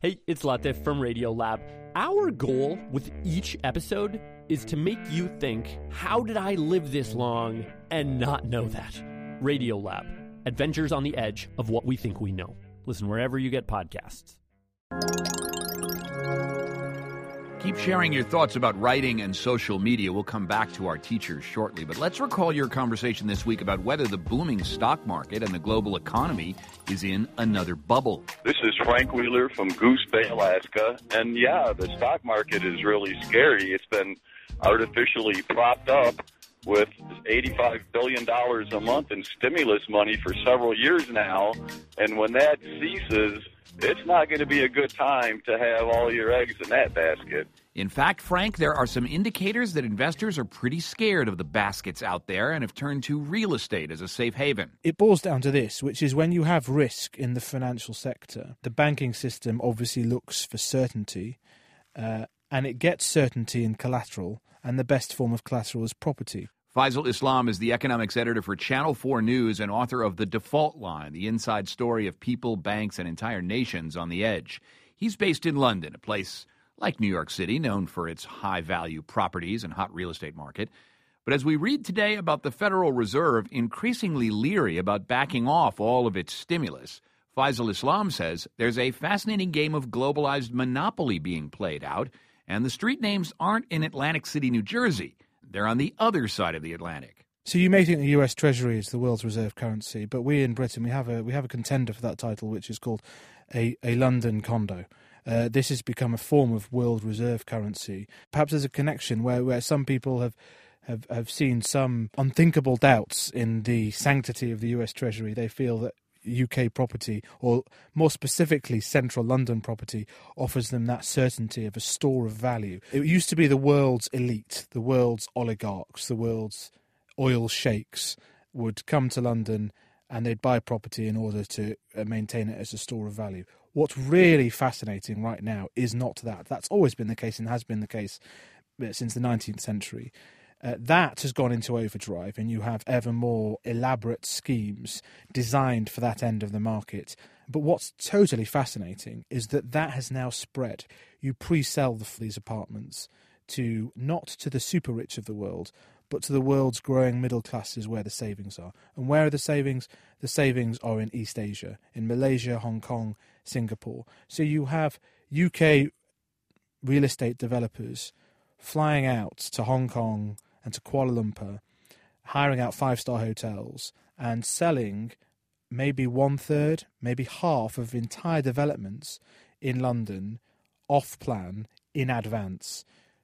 Hey, it's Latif from Radiolab. Our goal with each episode is to make you think, how did I live this long and not know that? Radiolab, adventures on the edge of what we think we know. Listen wherever you get podcasts. Keep sharing your thoughts about writing and social media. We'll come back to our teachers shortly. But let's recall your conversation this week about whether the booming stock market and the global economy is in another bubble. This is Frank Wheeler from Goose Bay, Alaska. And yeah, the stock market is really scary. It's been artificially propped up with $85 billion a month in stimulus money for several years now. And when that ceases, it's not going to be a good time to have all your eggs in that basket. In fact, Frank, there are some indicators that investors are pretty scared of the baskets out there and have turned to real estate as a safe haven. It boils down to this, which is when you have risk in the financial sector, the banking system obviously looks for certainty, and it gets certainty in collateral, and the best form of collateral is property. Faisal Islam is the economics editor for Channel 4 News and author of The Default Line, the inside story of people, banks, and entire nations on the edge. He's based in London, a place like New York City, known for its high-value properties and hot real estate market. But as we read today about the Federal Reserve increasingly leery about backing off all of its stimulus, Faisal Islam says there's a fascinating game of globalized monopoly being played out, and the street names aren't in Atlantic City, New Jersey. They're on the other side of the Atlantic. So you may think the US Treasury is the world's reserve currency, but we in Britain, we have a contender for that title, which is called a London condo. This has become a form of world reserve currency. Perhaps there's a connection where some people have seen some unthinkable doubts in the sanctity of the US Treasury. They feel that UK property, or more specifically central London property, offers them that certainty of a store of value. It used to be the world's elite, the world's oligarchs, the world's oil sheikhs would come to London and they'd buy property in order to maintain it as a store of value. What's really fascinating right now is not that. That's always been the case and has been the case since the 19th century. That has gone into overdrive, and you have ever more elaborate schemes designed for that end of the market. But what's totally fascinating is that has now spread. You pre-sell these apartments to not to the super rich of the world, but to the world's growing middle classes where the savings are. And where are the savings? The savings are in East Asia, in Malaysia, Hong Kong, Singapore. So you have UK real estate developers flying out to Hong Kong and to Kuala Lumpur, hiring out five-star hotels and selling maybe one-third, maybe half of entire developments in London off-plan in advance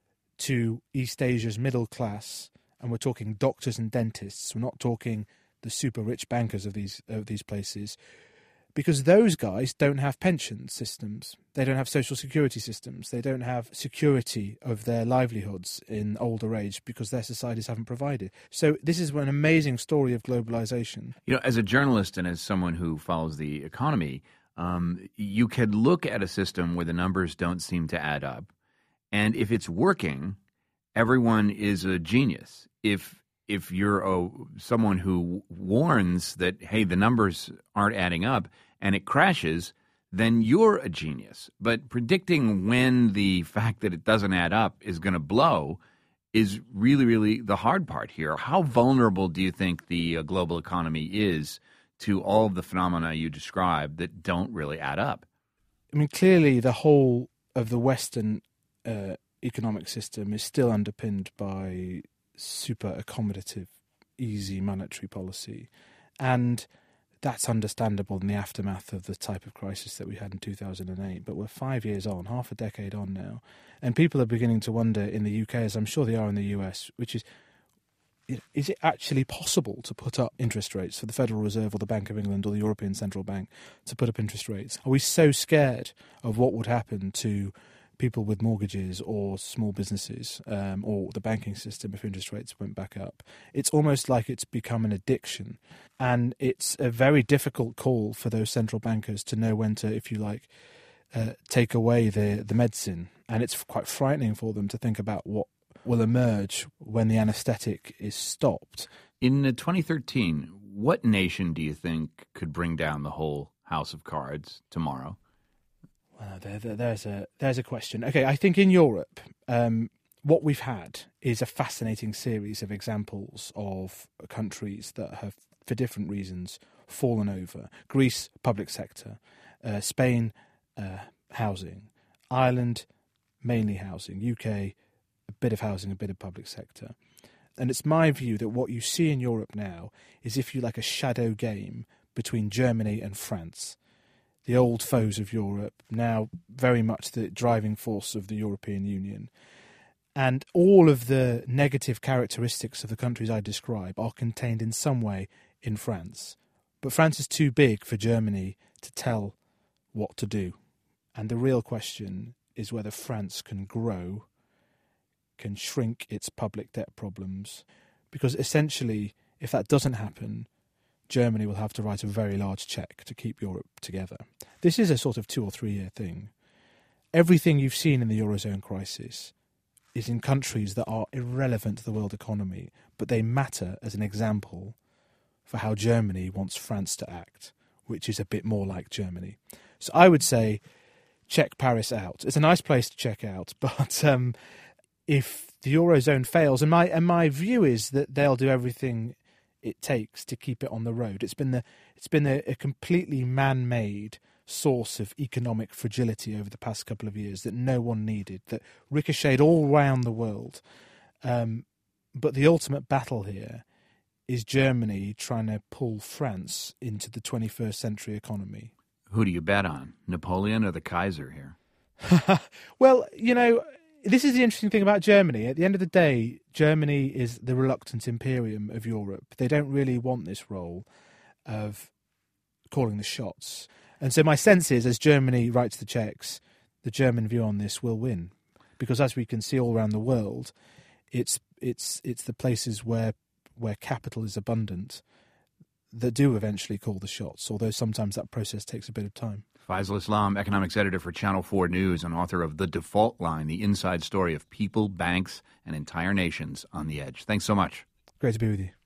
to East Asia's middle class. And we're talking doctors and dentists. We're not talking the super-rich bankers of these places, because those guys don't have pension systems. They don't have social security systems. They don't have security of their livelihoods in older age because their societies haven't provided. So this is an amazing story of globalization. You know, as a journalist and as someone who follows the economy, you could look at a system where the numbers don't seem to add up. And if it's working, everyone is a genius. If you're someone who warns that, hey, the numbers aren't adding up and it crashes, then you're a genius. But predicting when the fact that it doesn't add up is going to blow is really, really the hard part here. How vulnerable do you think the global economy is to all of the phenomena you described that don't really add up? I mean, clearly the whole of the Western economic system is still underpinned by super accommodative, easy monetary policy. And that's understandable in the aftermath of the type of crisis that we had in 2008. But we're 5 years on, half a decade on now. And people are beginning to wonder in the UK, as I'm sure they are in the US, which is it actually possible to put up interest rates for the Federal Reserve or the Bank of England or the European Central Bank to put up interest rates? Are we so scared of what would happen to people with mortgages or small businesses or the banking system if interest rates went back up? It's almost like it's become an addiction. And it's a very difficult call for those central bankers to know when to, if you like, take away the medicine. And it's quite frightening for them to think about what will emerge when the anesthetic is stopped. In 2013, what nation do you think could bring down the whole house of cards tomorrow? There's a question. Okay, I think in Europe, what we've had is a fascinating series of examples of countries that have, for different reasons, fallen over. Greece, public sector. Spain, housing. Ireland, mainly housing. UK, a bit of housing, a bit of public sector. And it's my view that what you see in Europe now is, if you like, a shadow game between Germany and France. The old foes of Europe, now very much the driving force of the European Union. And all of the negative characteristics of the countries I describe are contained in some way in France. But France is too big for Germany to tell what to do. And the real question is whether France can grow, can shrink its public debt problems. Because essentially, if that doesn't happen, Germany will have to write a very large cheque to keep Europe together. This is a sort of 2 or 3 year thing. Everything you've seen in the Eurozone crisis is in countries that are irrelevant to the world economy, but they matter as an example for how Germany wants France to act, which is a bit more like Germany. So I would say check Paris out. It's a nice place to check out, but if the Eurozone fails, and my view is that they'll do everything it takes to keep it on the road. It's been a completely man-made source of economic fragility over the past couple of years that no one needed, that ricocheted all around the world. But the ultimate battle here is Germany trying to pull France into the 21st century economy. Who do you bet on, Napoleon or the Kaiser here? Well, this is the interesting thing about Germany. At the end of the day, Germany is the reluctant imperium of Europe. They don't really want this role of calling the shots. And so my sense is, as Germany writes the checks, the German view on this will win. Because as we can see all around the world, it's the places where capital is abundant that do eventually call the shots, although sometimes that process takes a bit of time. Faisal Islam, economics editor for Channel 4 News and author of The Default Line, the inside story of people, banks, and entire nations on the edge. Thanks so much. Great to be with you.